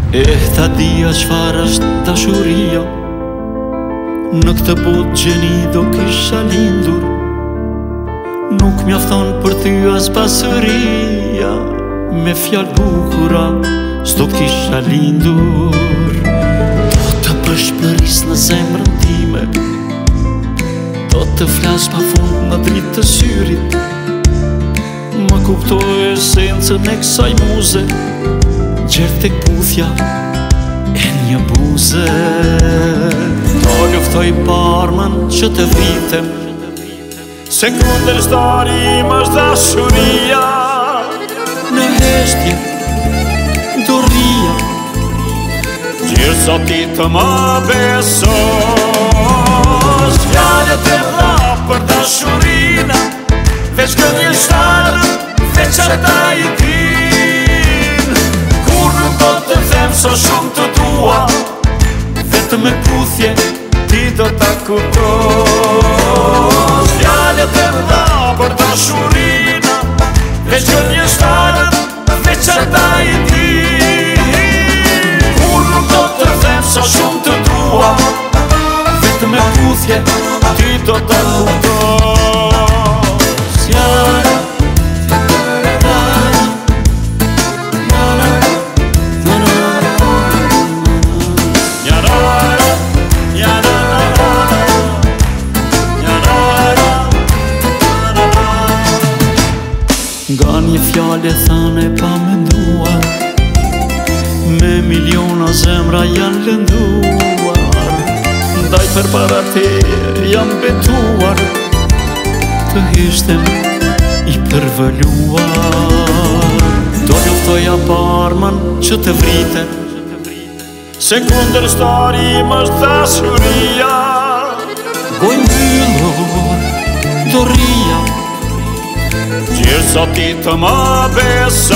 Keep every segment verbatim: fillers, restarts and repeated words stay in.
E ta dia çfar është dashuria, në këtë botë gjeni do kisha lindur. Nuk mjafton për ty as pasuria, me fjalë bukura s'do t'kisha lindur. Do të përshpëris në zemrën time, do të flas pa fund në dritë të syrit. Më kuptoj esencën e kësaj muze, gjerë tek puthja e një buze. Do luftoj parmën që të vritem, se kundërshtari im është dashuria. Në heshtje do rria, gjithë sa ti të më besos. Fjalët e dha për dashurina, veç gënjeshtarë, veç ata i din. Kur nuk do të them so shumë të dua, vetëm me puthje ti do ta kuptosh. Fjalët e dha për dashurina, veç gënjeshtarë, veç ata i din. Kur nuk do të them so shumë të dua, vetëm me puthje ti do ta kuptosh. Nga një fjallë thane pa menduar, me miliona zemra janë lënduar. Ndaj për para te jam betuar, të hishtem i përvëluar. Do luftoja parmën që të vritet, se kundërshtari im është dashuria. Goj mbyllur do rria, gjithë sa ti të më besos.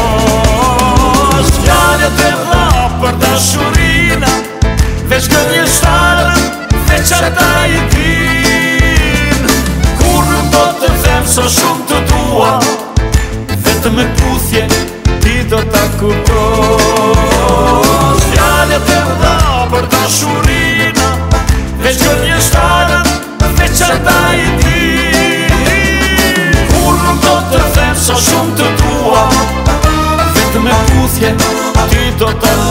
Fjalët e dha për dashurina, veç gënjeshtarë, veç ata i din. Kur nuk do të them so shumë të dua, vetëm me puthje ti do ta kuptosh. Fjalët e dha për dashurina, veç gënjeshtarë, veç ata i din. Kur nuk do të them so shumë të dua, vetëm me puthje ti do ta